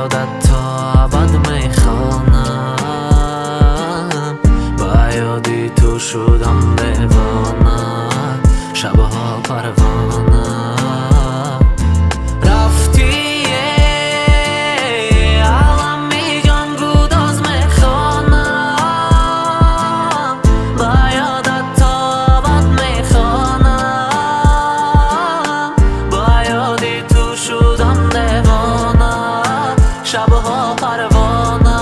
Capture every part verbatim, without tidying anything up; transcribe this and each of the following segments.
یادت تا ابد میخوانم با یادی تو شدم دیوانه شبها پروانه رفتی عالمی جان گوداز میخوانم با یادت تا ابد میخوانم با یادی تو شدم دیوانه شبها پروانه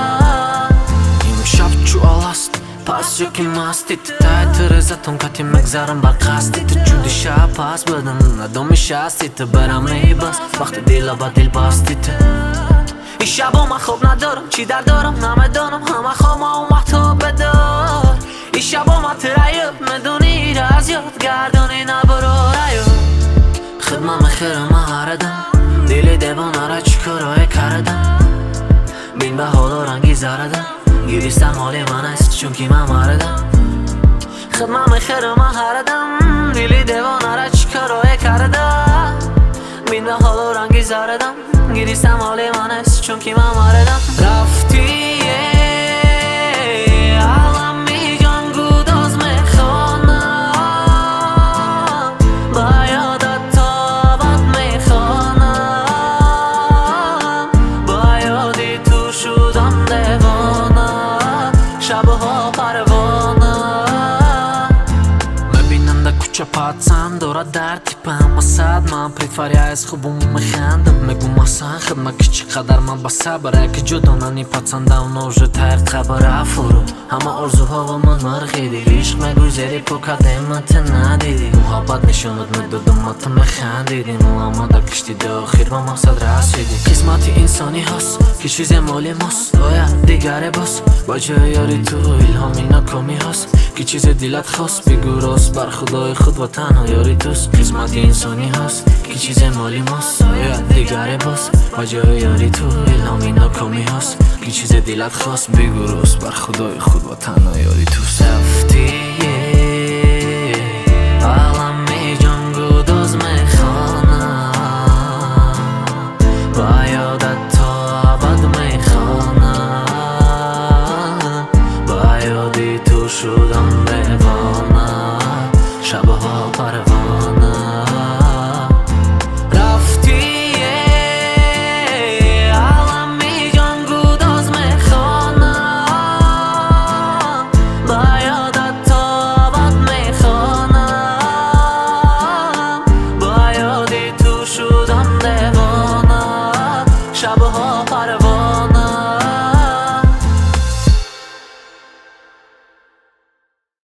امشب چو آلاست پس جو که مستی تو تای ترزتون کتی مگذرم بر قصدی تو چودی شب پس بدن ندام شستی تو برم میبست وقت دیل با دیل باستی تو این شب من خوب ندارم چی در دارم نمیدانم همه خوام اومد تو بدار این شب من تریب میدونی راز یاد گردانی نبرو ریب خدمم خیرم هردم دیل دیوانه را چکارای کردم بین به حال و رنگی زردم گیریستم حالی من است چون که من مردم خدمم خیرم هردم دیل دیوانه را چکارای کردم بین به حال و رنگی زردم گیریستم حالی من است چون که من مردم رفتی عالمی جان گوداز میخوانم با یادت تا ابد میخوانم با یادی تو شدم دیوانه شبها پروانه میبینم در کوچه پاتسم دورا در تیپم با صد من پریتفاری از خوبم میخندم میگو مثلا خدمت که چقدر من با صبره که جدا نی پاتسنده و نوجه تر خبره فرو همه آرزوها و من مرخیدی عشق میگذاری پو کدیمت ندیدی محبت نشوند میدادم تو میخندیدی اما در کشتی داخل با مقصد رسیدی قسمت انسانی هست که چیز مالی ماست باید دیگره باس با جای یاری تو الهامی ناکامی هست که چیز دلت خواست بگو راست بر خدای خود و تنها یاری توست قسمت انسانی هست که چیز مالی ماست باید دیگره باس با جای یاری تو الهامی ناکامی هست که چیز دلت خواست بگو راست بر خدای خود و تنها یاری توست رفتی